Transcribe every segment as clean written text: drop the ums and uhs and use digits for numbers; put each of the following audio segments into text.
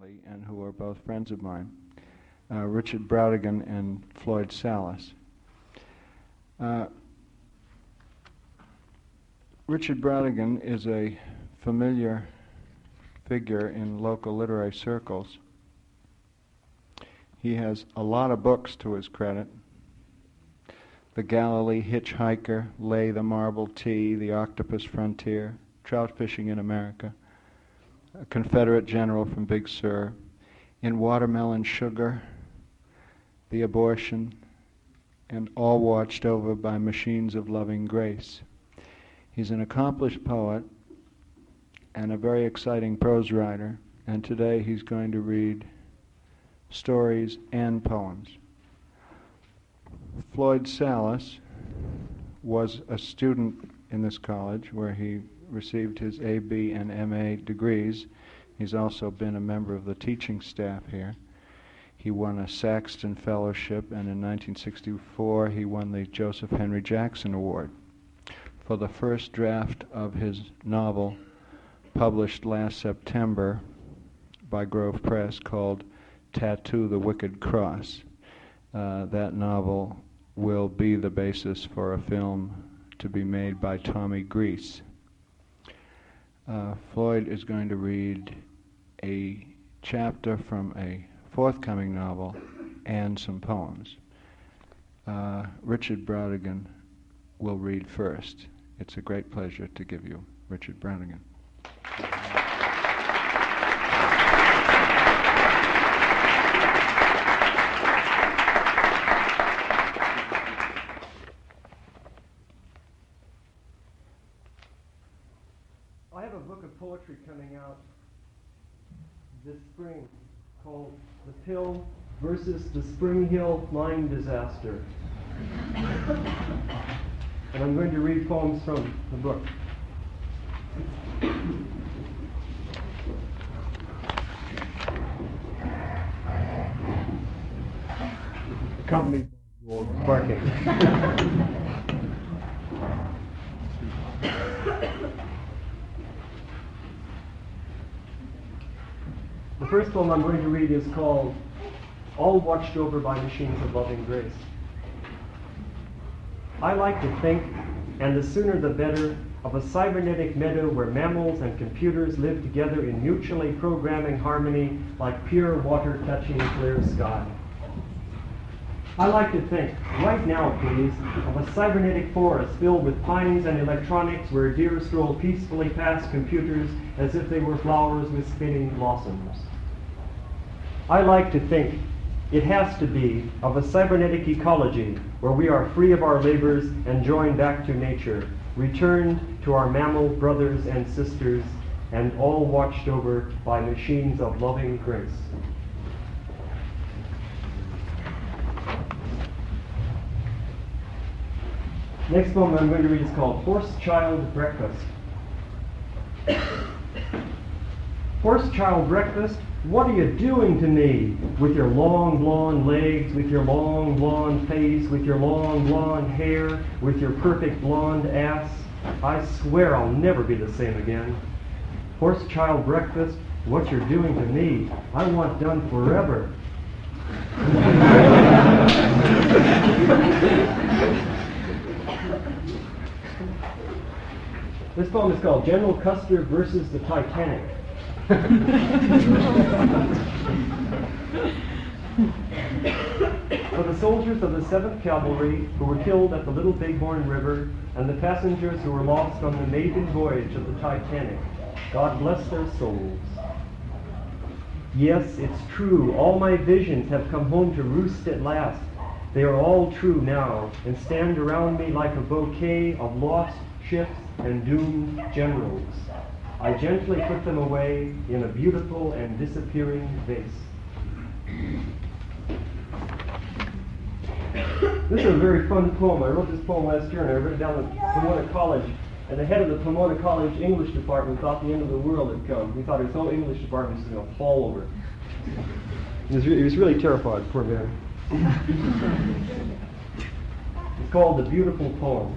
Galilee and who are both friends of mine, Richard Brautigan and Floyd Salas. Richard Brautigan is a familiar figure in local literary circles. He has a lot of books to his credit. The Galilee Hitchhiker, Lay the Marble Tea, The Octopus Frontier, Trout Fishing in America, A Confederate General from Big Sur, In Watermelon Sugar, The Abortion, and All Watched Over by Machines of Loving Grace. He's an accomplished poet and a very exciting prose writer, and today he's going to read stories and poems. Floyd Salas was a student in this college where he received his A.B. and M.A. degrees. He's also been a member of the teaching staff here. He won a Saxton Fellowship, and in 1964 he won the Joseph Henry Jackson Award for the first draft of his novel published last September by Grove Press called Tattoo the Wicked Cross. That novel will be the basis for a film to be made by Tommy Grease. Floyd is going to read a chapter from a forthcoming novel and some poems. Richard Brautigan will read first. It's a great pleasure to give you Richard Brautigan. I have a book of poetry coming out this spring called The Pill versus the Spring Hill Mine Disaster. And I'm going to read poems from the book. Accompanied by barking. The first poem I'm going to read is called All Watched Over by Machines of Loving Grace. I like to think, and the sooner the better, of a cybernetic meadow where mammals and computers live together in mutually programming harmony like pure water touching clear sky. I like to think, right now please, of a cybernetic forest filled with pines and electronics where deer stroll peacefully past computers as if they were flowers with spinning blossoms. I like to think, it has to be, of a cybernetic ecology where we are free of our labors and joined back to nature, returned to our mammal brothers and sisters, and all watched over by machines of loving grace. Next poem I'm going to read is called Horse Child Breakfast. Horse Child Breakfast, what are you doing to me? With your long blonde legs, with your long blonde face, with your long blonde hair, with your perfect blonde ass. I swear I'll never be the same again. Horse Child Breakfast, what you're doing to me, I want done forever. This poem is called General Custer versus the Titanic. For the soldiers of the 7th Cavalry who were killed at the Little Bighorn River and the passengers who were lost on the maiden voyage of the Titanic, God bless their souls. Yes, it's true, all my visions have come home to roost at last. They are all true now and stand around me like a bouquet of lost ships and doomed generals. I gently put them away in a beautiful and disappearing vase. This is a very fun poem. I wrote this poem last year and I read it down at Pomona College. And the head of the Pomona College English department thought the end of the world had come. He thought his whole English department was going to fall over. He was really terrified, poor man. It's called The Beautiful Poem.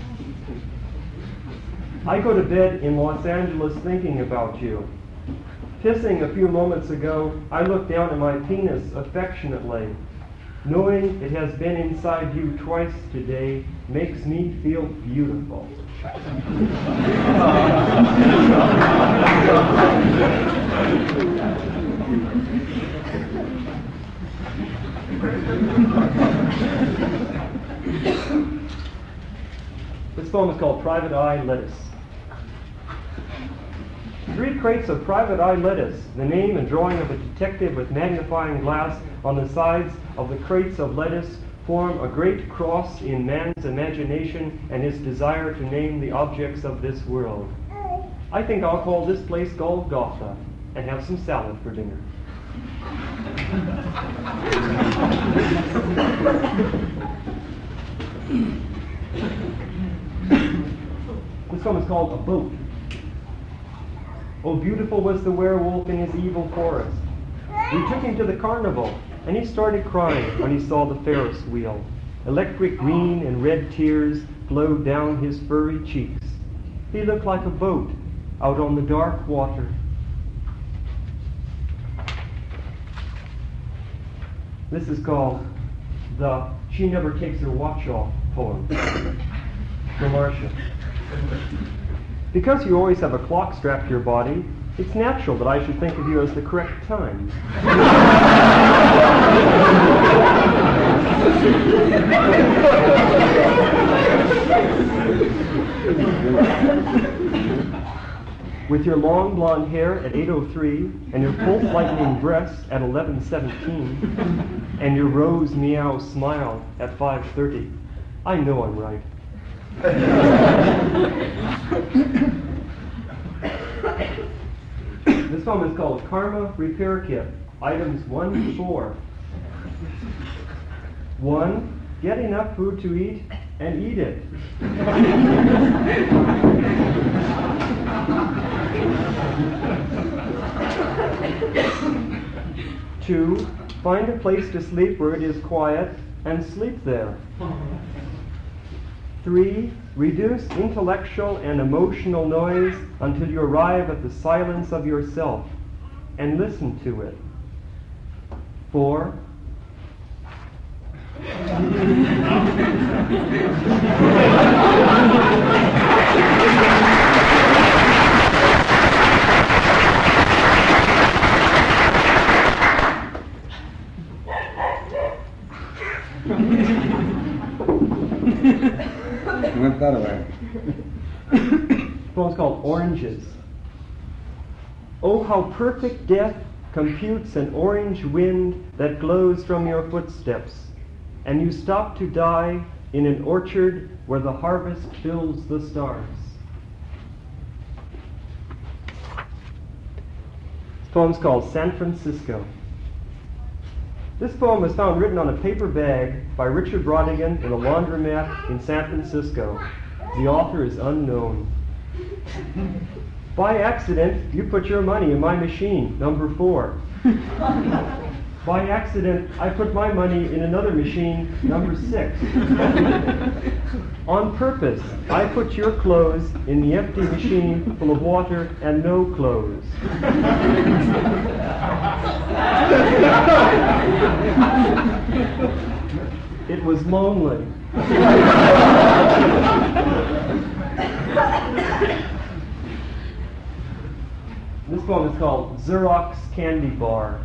I go to bed in Los Angeles thinking about you. Pissing a few moments ago, I looked down at my penis affectionately. Knowing it has been inside you twice today makes me feel beautiful. This poem is called Private Eye Lettuce. 3 crates of Private Eye Lettuce, the name and drawing of a detective with magnifying glass on the sides of the crates of lettuce, form a great cross in man's imagination and his desire to name the objects of this world. I think I'll call this place Golgotha and have some salad for dinner. This one is called A Boat. Oh, beautiful was the werewolf in his evil forest. We took him to the carnival, and he started crying when he saw the Ferris wheel. Electric green and red tears flowed down his furry cheeks. He looked like a boat out on the dark water. This is called the She Never Takes Her Watch Off poem from Marcia. Because you always have a clock strapped to your body, it's natural that I should think of you as the correct time. With your long blonde hair at 8:03 and your pulse lightning breasts at 11:17 and your rose meow smile at 5:30, I know I'm right. This poem is called Karma Repair Kit, items 1 to 4. 1. Get enough food to eat and eat it. 2. Find a place to sleep where it is quiet and sleep there. 3. Reduce intellectual and emotional noise until you arrive at the silence of yourself and listen to it. 4. The poem's called Oranges. Oh, how perfect death computes an orange wind that glows from your footsteps, and you stop to die in an orchard where the harvest fills the stars. This poem's called San Francisco. This poem was found written on a paper bag by Richard Brodigan in a laundromat in San Francisco. The author is unknown. By accident, you put your money in my machine, number 4. By accident, I put my money in another machine, number 6. On purpose, I put your clothes in the empty machine full of water and no clothes. It was lonely. This poem is called Xerox Candy Bar.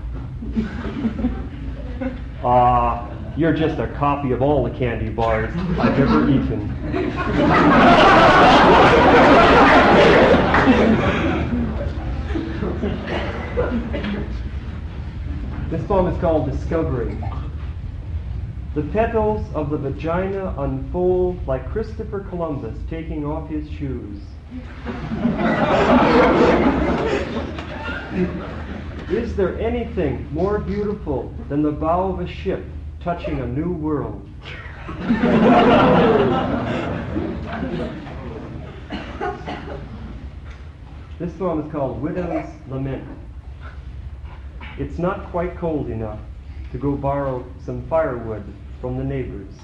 You're just a copy of all the candy bars I've ever eaten. This poem is called Discovery. The petals of the vagina unfold like Christopher Columbus taking off his shoes. Is there anything more beautiful than the bow of a ship touching a new world? This poem is called Widow's Lament. It's not quite cold enough to go borrow some firewood from the neighbors.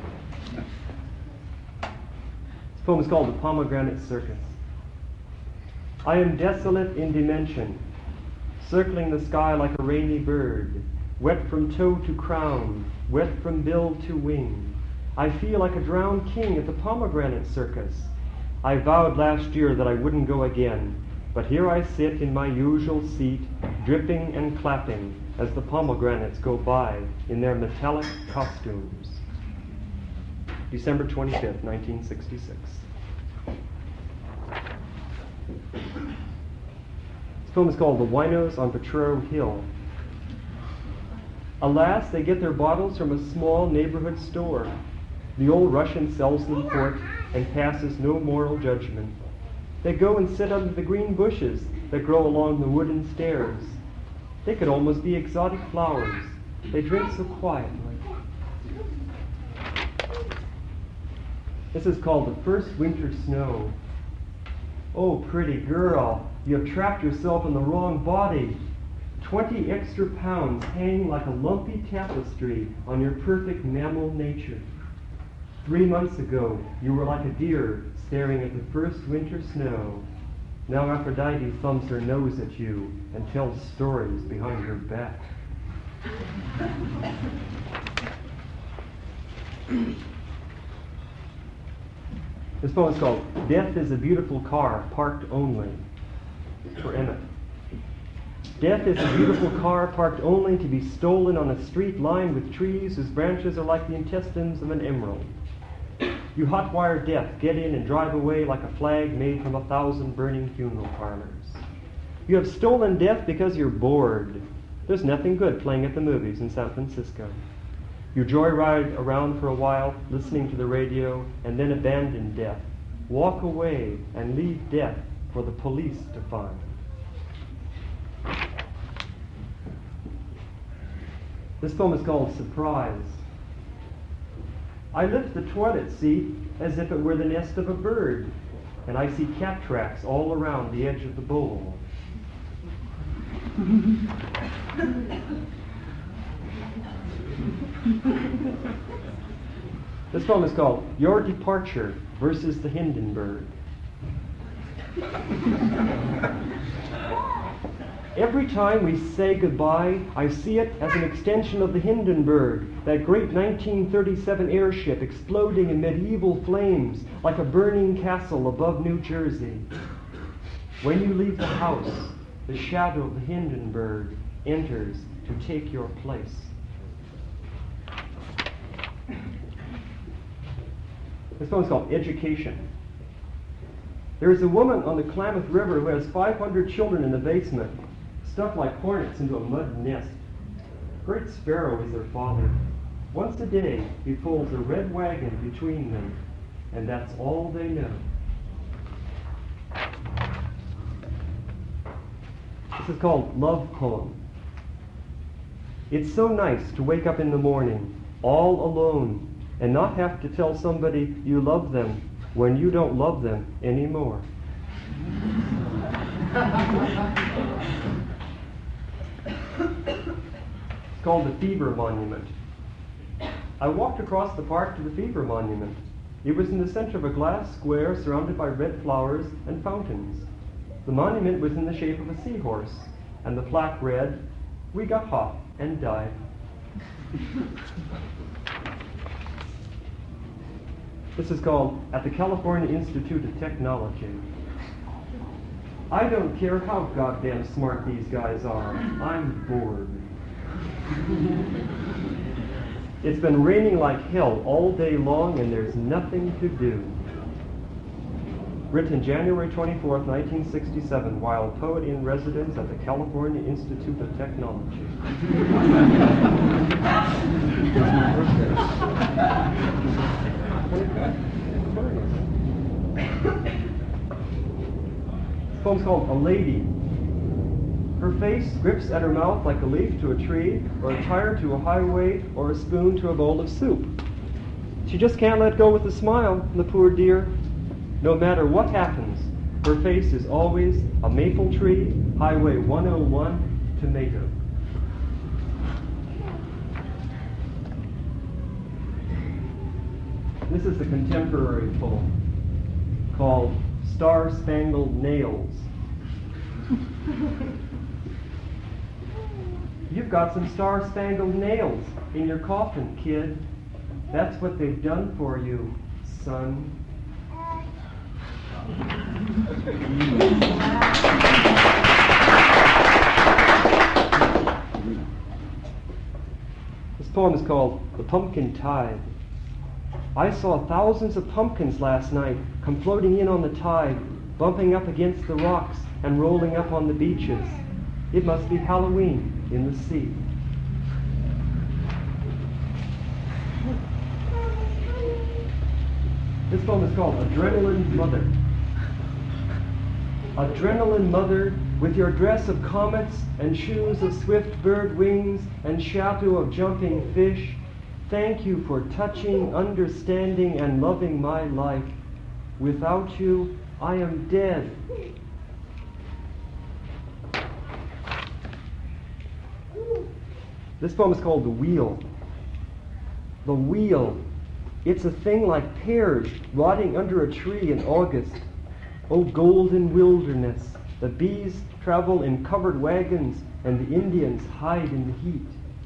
This poem is called The Pomegranate Circus. I am desolate in dimension, circling the sky like a rainy bird, wet from toe to crown, wet from bill to wing. I feel like a drowned king at the pomegranate circus. I vowed last year that I wouldn't go again, but here I sit in my usual seat, dripping and clapping as the pomegranates go by in their metallic costumes. December 25th, 1966. This poem is called The Winos on Potrero Hill. Alas, they get their bottles from a small neighborhood store. The old Russian sells them port and passes no moral judgment. They go and sit under the green bushes that grow along the wooden stairs. They could almost be exotic flowers. They drink so quietly. This is called The First Winter Snow. Oh, pretty girl, you have trapped yourself in the wrong body. 20 extra pounds hang like a lumpy tapestry on your perfect mammal nature. 3 months ago, you were like a deer staring at the first winter snow. Now Aphrodite thumbs her nose at you and tells stories behind your back. This poem is called Death is a Beautiful Car Parked Only, for Emmett. Death is a beautiful car parked only to be stolen on a street lined with trees whose branches are like the intestines of an emerald. You hot-wire death, get in and drive away like a flag made from 1,000 burning funeral parlors. You have stolen death because you're bored. There's nothing good playing at the movies in San Francisco. You joyride around for a while, listening to the radio, and then abandon death. Walk away and leave death for the police to find. This poem is called Surprise. I lift the toilet seat as if it were the nest of a bird, and I see cat tracks all around the edge of the bowl. This poem is called Your Departure versus the Hindenburg. Every time we say goodbye, I see it as an extension of the Hindenburg, that great 1937 airship exploding in medieval flames like a burning castle above New Jersey. When you leave the house, the shadow of the Hindenburg enters to take your place. This poem is called Education. There is a woman on the Klamath River who has 500 children in the basement, stuffed like hornets into a mud nest. Great Sparrow is their father. Once a day, he pulls a red wagon between them, and that's all they know. This is called Love Poem. It's so nice to wake up in the morning, all alone, and not have to tell somebody you love them when you don't love them anymore. It's called the Fever Monument. I walked across the park to the Fever Monument. It was in the center of a glass square surrounded by red flowers and fountains. The monument was in the shape of a seahorse, and the plaque read, "We got hot and died." This is called At the California Institute of Technology. I don't care how goddamn smart these guys are. I'm bored. It's been raining like hell all day long and there's nothing to do. Written January 24th, 1967, while a poet in residence at the California Institute of Technology. This poem's called A Lady. Her face grips at her mouth like a leaf to a tree, or a tire to a highway, or a spoon to a bowl of soup. She just can't let go with a smile, the poor dear. No matter what happens, her face is always a maple tree, Highway 101, tomato. This is a contemporary poem called Star Spangled Nails. You've got some star-spangled nails in your coffin, kid. That's what they've done for you, son. This poem is called The Pumpkin Tide. I saw thousands of pumpkins last night come floating in on the tide, bumping up against the rocks and rolling up on the beaches. It must be Halloween in the sea. This poem is called Adrenaline Mother. Adrenaline Mother, with your dress of comets and shoes of swift bird wings and shadow of jumping fish, thank you for touching, understanding, and loving my life. Without you, I am dead. This poem is called The Wheel. The wheel. It's a thing like pears rotting under a tree in August. Oh, golden wilderness. The bees travel in covered wagons and the Indians hide in the heat.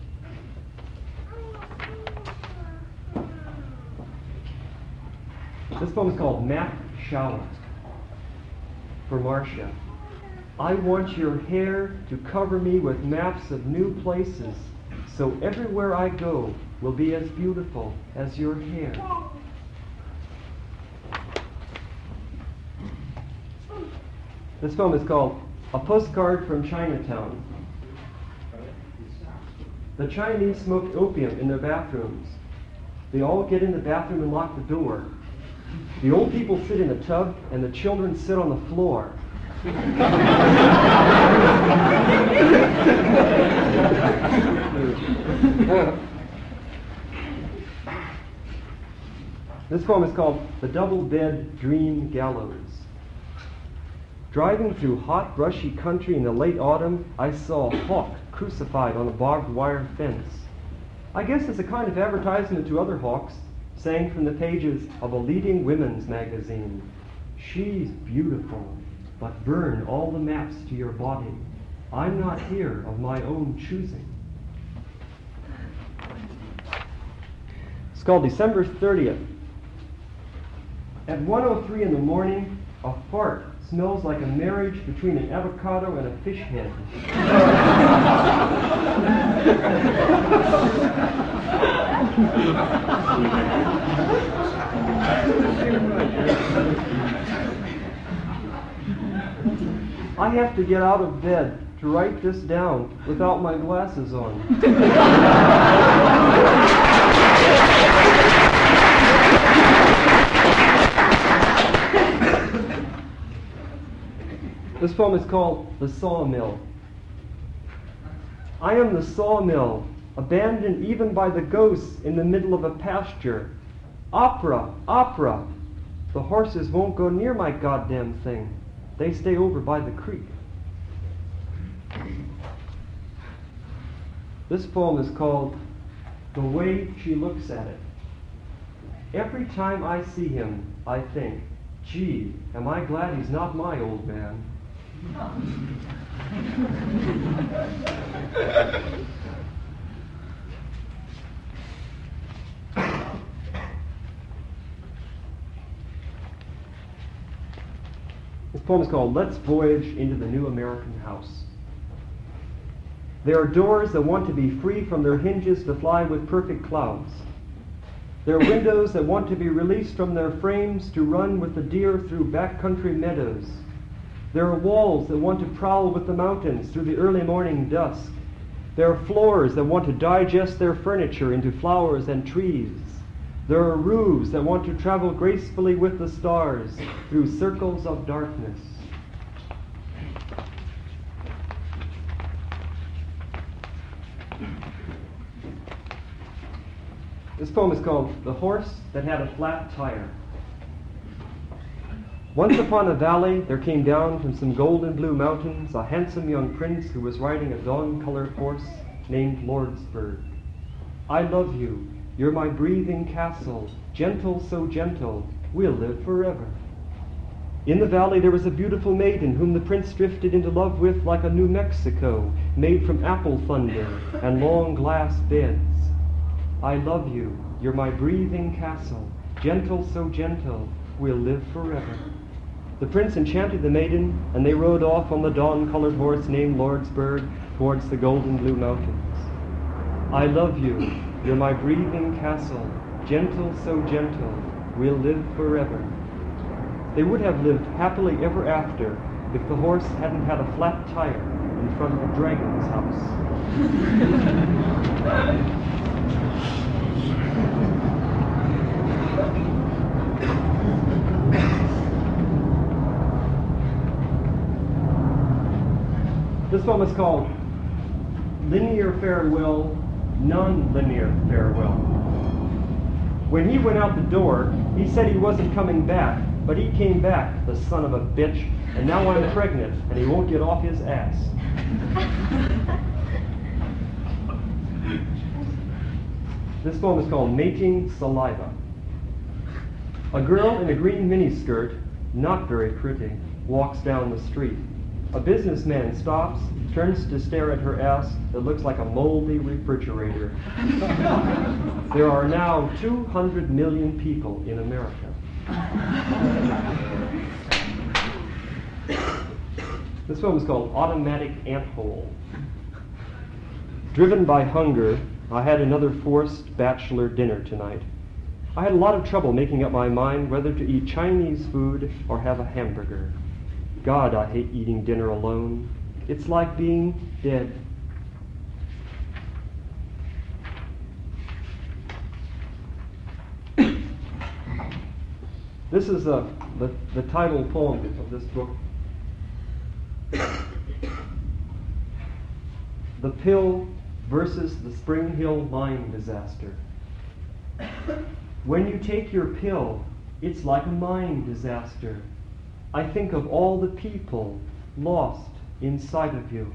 This poem is called Map Shower. For Marcia. I want your hair to cover me with maps of new places, so everywhere I go will be as beautiful as your hair. This poem is called A Postcard from Chinatown. The Chinese smoke opium in their bathrooms. They all get in the bathroom and lock the door. The old people sit in the tub and the children sit on the floor. This poem is called The Double Bed Dream Gallows. Driving through hot, brushy country in the late autumn, I saw a hawk crucified on a barbed wire fence. I guess it's a kind of advertisement to other hawks, sang from the pages of a leading women's magazine. She's beautiful, but burn all the maps to your body. I'm not here of my own choosing. It's called December 30th. At 1:03 in the morning, a fart smells like a marriage between an avocado and a fish head. I have to get out of bed to write this down without my glasses on. This poem is called The Sawmill. I am the sawmill, abandoned even by the ghosts in the middle of a pasture. Opera, opera. The horses won't go near my goddamn thing. They stay over by the creek. This poem is called The Way She Looks at It. Every time I see him, I think, gee, am I glad he's not my old man. This poem is called Let's Voyage into the New American House. There are doors that want to be free from their hinges to fly with perfect clouds. There are windows that want to be released from their frames to run with the deer through backcountry meadows. There are walls that want to prowl with the mountains through the early morning dusk. There are floors that want to digest their furniture into flowers and trees. There are roofs that want to travel gracefully with the stars through circles of darkness. This poem is called The Horse That Had a Flat Tire. Once upon a valley there came down from some golden blue mountains a handsome young prince who was riding a dawn-colored horse named Lordsburg. I love you. You're my breathing castle. Gentle, so gentle. We'll live forever. In the valley there was a beautiful maiden whom the prince drifted into love with like a New Mexico made from apple thunder and long glass beds. I love you, you're my breathing castle, gentle, so gentle, we'll live forever. The prince enchanted the maiden, and they rode off on the dawn-colored horse named Lordsburg towards the golden blue mountains. I love you, you're my breathing castle, gentle, so gentle, we'll live forever. They would have lived happily ever after if the horse hadn't had a flat tire in front of the dragon's house. This poem is called Linear Farewell, Non-Linear Farewell. When he went out the door, he said he wasn't coming back, but he came back, the son of a bitch, and now I'm pregnant, and he won't get off his ass. This poem is called Mating Saliva. A girl in a green miniskirt, not very pretty, walks down the street. A businessman stops, turns to stare at her ass that looks like a moldy refrigerator. There are now 200 million people in America. This poem is called Automatic Anthole. Driven by hunger, I had another forced bachelor dinner tonight. I had a lot of trouble making up my mind whether to eat Chinese food or have a hamburger. God, I hate eating dinner alone. It's like being dead. This is the title poem of this book. The Pill versus the Spring Hill mine disaster. When you take your pill, it's like a mine disaster. I think of all the people lost inside of you.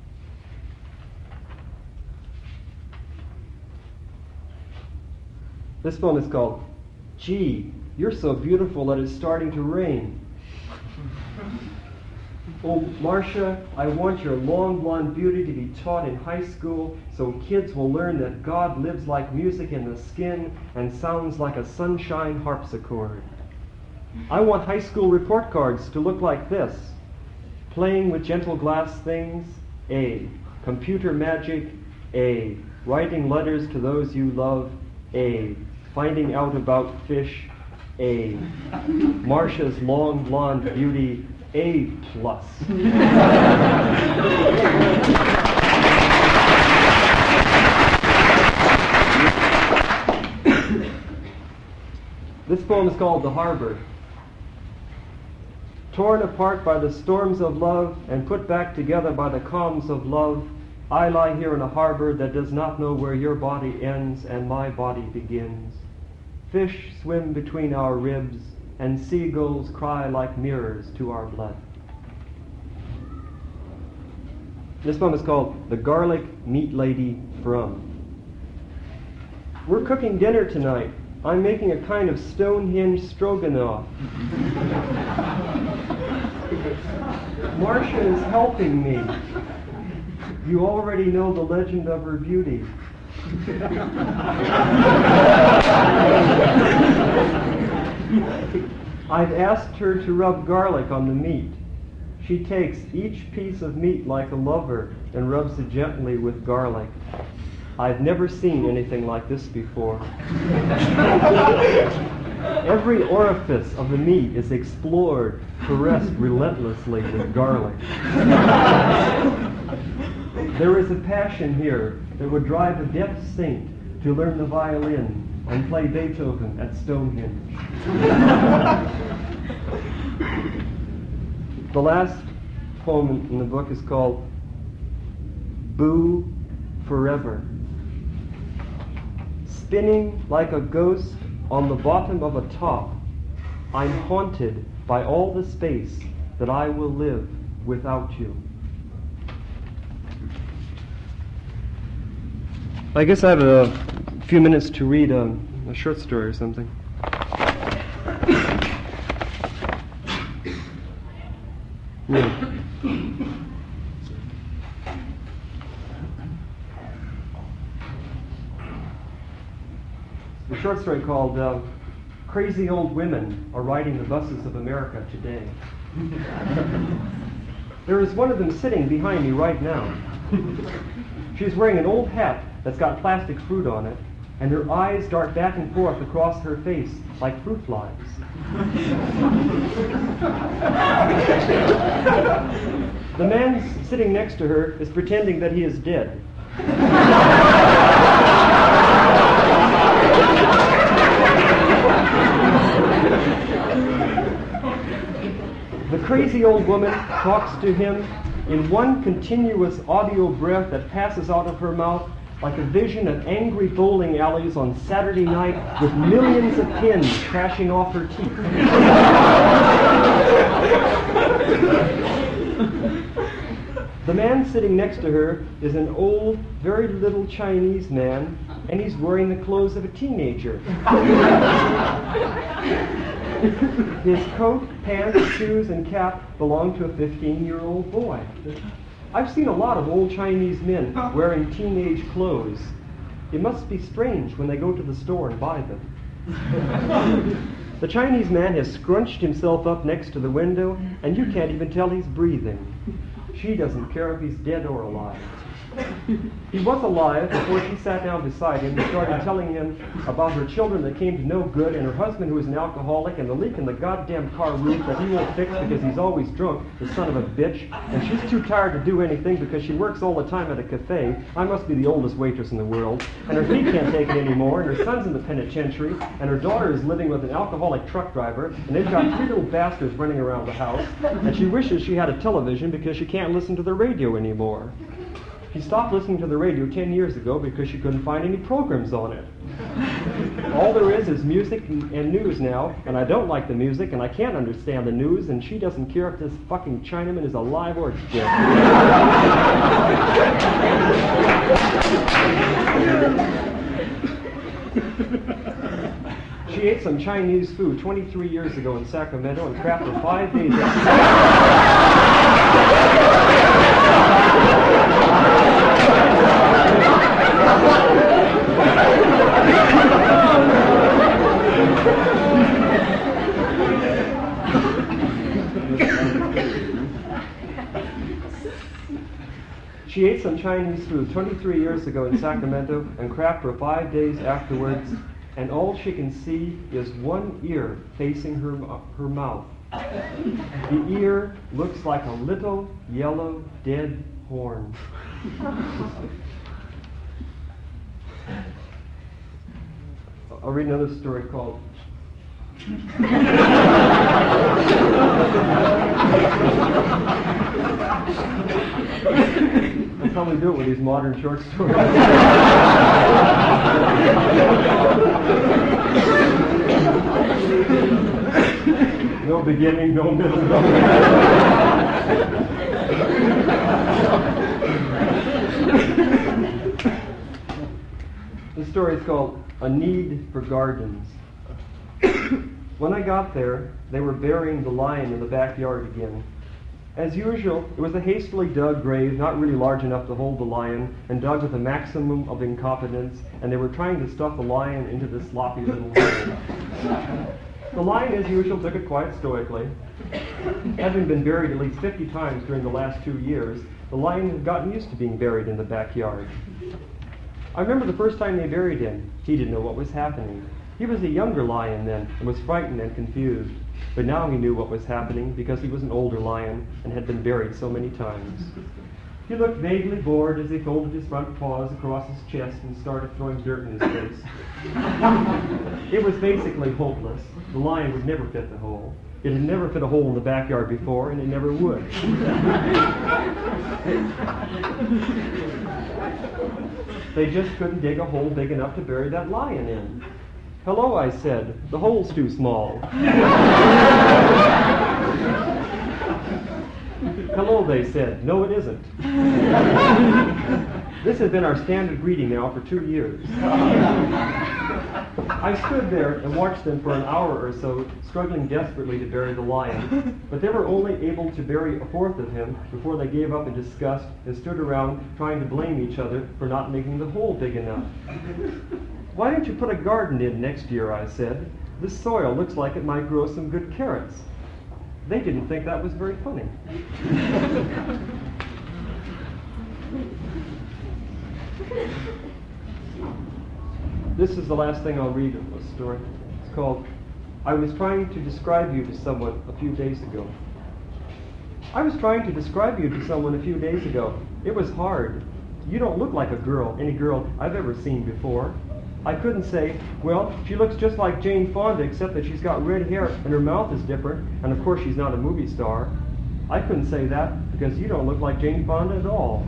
This poem is called, Gee, you're so beautiful that it's starting to rain. Oh, Marcia, I want your long blonde beauty to be taught in high school so kids will learn that God lives like music in the skin and sounds like a sunshine harpsichord. I want high school report cards to look like this. Playing with gentle glass things, A. Computer magic, A. Writing letters to those you love, A. Finding out about fish, A. Marcia's long blonde beauty, A+. This poem is called The Harbor. Torn apart by the storms of love and put back together by the calms of love, I lie here in a harbor that does not know where your body ends and my body begins. Fish swim between our ribs, and seagulls cry like mirrors to our blood. This poem is called The Garlic Meat Lady From. We're cooking dinner tonight. I'm making a kind of Stonehenge stroganoff. Marcia is helping me. You already know the legend of her beauty. I've asked her to rub garlic on the meat. She takes each piece of meat like a lover and rubs it gently with garlic. I've never seen anything like this before. Every orifice of the meat is explored, caressed relentlessly with garlic. There is a passion here that would drive a deaf saint to learn the violin and play Beethoven at Stonehenge. The last poem in the book is called Boo Forever. Spinning like a ghost on the bottom of a top, I'm haunted by all the space that I will live without you. I guess I have a few minutes to read a short story or something. Yeah. A short story called Crazy Old Women Are Riding the Buses of America Today. There is one of them sitting behind me right now. She's wearing an old hat that's got plastic fruit on it, and her eyes dart back and forth across her face like fruit flies. The man sitting next to her is pretending that he is dead. The crazy old woman talks to him in one continuous audio breath that passes out of her mouth like a vision of angry bowling alleys on Saturday night with millions of pins crashing off her teeth. The man sitting next to her is an old, very little Chinese man, and he's wearing the clothes of a teenager. His coat, pants, shoes, and cap belong to a 15-year-old boy. I've seen a lot of old Chinese men wearing teenage clothes. It must be strange when they go to the store and buy them. The Chinese man has scrunched himself up next to the window, and you can't even tell he's breathing. She doesn't care if he's dead or alive. He was alive before she sat down beside him and started telling him about her children that came to no good, and her husband who is an alcoholic, and the leak in the goddamn car roof that he won't fix because he's always drunk, the son of a bitch, and she's too tired to do anything because she works all the time at a cafe. I must be the oldest waitress in the world, and her feet can't take it anymore, and her son's in the penitentiary, and her daughter is living with an alcoholic truck driver, and they've got 3 little bastards running around the house, and she wishes she had a television because she can't listen to the radio anymore. She stopped listening to the radio 10 years ago because she couldn't find any programs on it. All there is music and news now, and I don't like the music, and I can't understand the news, and she doesn't care if this fucking Chinaman is alive or dead. She ate some Chinese food 23 years ago in Sacramento and crapped for 5 days She ate some Chinese food 23 years ago in Sacramento and crapped for 5 days afterwards, and all she can see is one ear facing her mouth. The ear looks like a little yellow dead horn. I'll read another story called That's how we do it with these modern short stories. No beginning, no middle, no end. The story is called A Need for Gardens. When I got there, they were burying the lion in the backyard again. As usual, it was a hastily dug grave, not really large enough to hold the lion, and dug with a maximum of incompetence, and they were trying to stuff the lion into this sloppy little hole. The lion, as usual, took it quite stoically. Having been buried at least 50 times during the last 2 years, the lion had gotten used to being buried in the backyard. I remember the first time they buried him. He didn't know what was happening. He was a younger lion then and was frightened and confused. But now he knew what was happening because he was an older lion and had been buried so many times. He looked vaguely bored as he folded his front paws across his chest and started throwing dirt in his face. It was basically hopeless. The lion would never fit the hole. It had never fit a hole in the backyard before, and it never would. They just couldn't dig a hole big enough to bury that lion in. "Hello," I said. "The hole's too small." "Hello," they said. "No, it isn't." This has been our standard greeting now for 2 years. I stood there and watched them for an hour or so, struggling desperately to bury the lion. But they were only able to bury a fourth of him before they gave up in disgust and stood around trying to blame each other for not making the hole big enough. "Why don't you put a garden in next year?" I said. "This soil looks like it might grow some good carrots." They didn't think that was very funny. This is the last thing I'll read of the story. It's called, "I was trying to describe you to someone a few days ago." I was trying to describe you to someone a few days ago. It was hard. You don't look like any girl I've ever seen before. I couldn't say, "Well, she looks just like Jane Fonda except that she's got red hair and her mouth is different, and of course she's not a movie star." I couldn't say that because you don't look like Jane Fonda at all.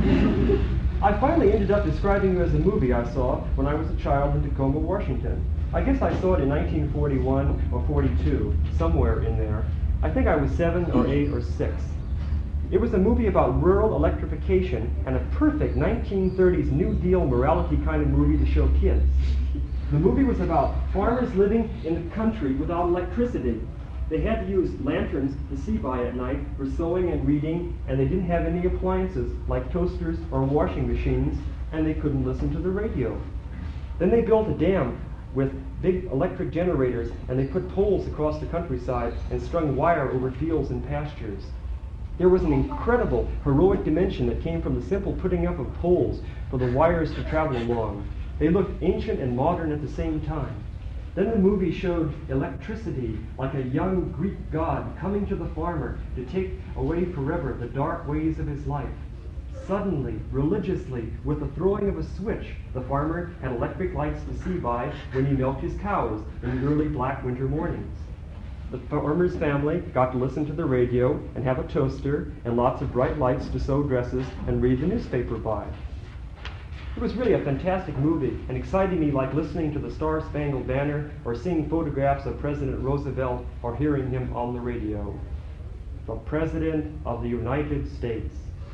I finally ended up describing you as a movie I saw when I was a child in Tacoma, Washington. I guess I saw it in 1941 or 42, somewhere in there. I think I was 7 or 8 or 6. It was a movie about rural electrification and a perfect 1930s New Deal morality kind of movie to show kids. The movie was about farmers living in the country without electricity. They had to use lanterns to see by at night for sewing and reading, and they didn't have any appliances like toasters or washing machines, and they couldn't listen to the radio. Then they built a dam with big electric generators, and they put poles across the countryside and strung wire over fields and pastures. There was an incredible, heroic dimension that came from the simple putting up of poles for the wires to travel along. They looked ancient and modern at the same time. Then the movie showed electricity like a young Greek god coming to the farmer to take away forever the dark ways of his life. Suddenly, religiously, with the throwing of a switch, the farmer had electric lights to see by when he milked his cows in the early black winter mornings. The farmer's family got to listen to the radio and have a toaster and lots of bright lights to sew dresses and read the newspaper by. It was really a fantastic movie and excited me like listening to the Star-Spangled Banner or seeing photographs of President Roosevelt or hearing him on the radio. The President of the United States.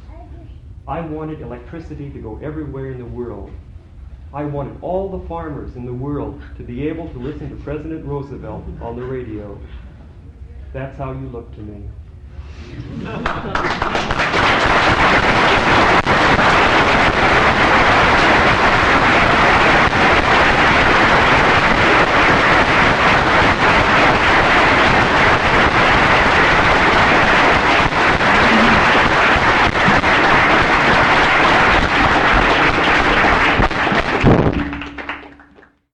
I wanted electricity to go everywhere in the world. I wanted all the farmers in the world to be able to listen to President Roosevelt on the radio. That's how you look to me.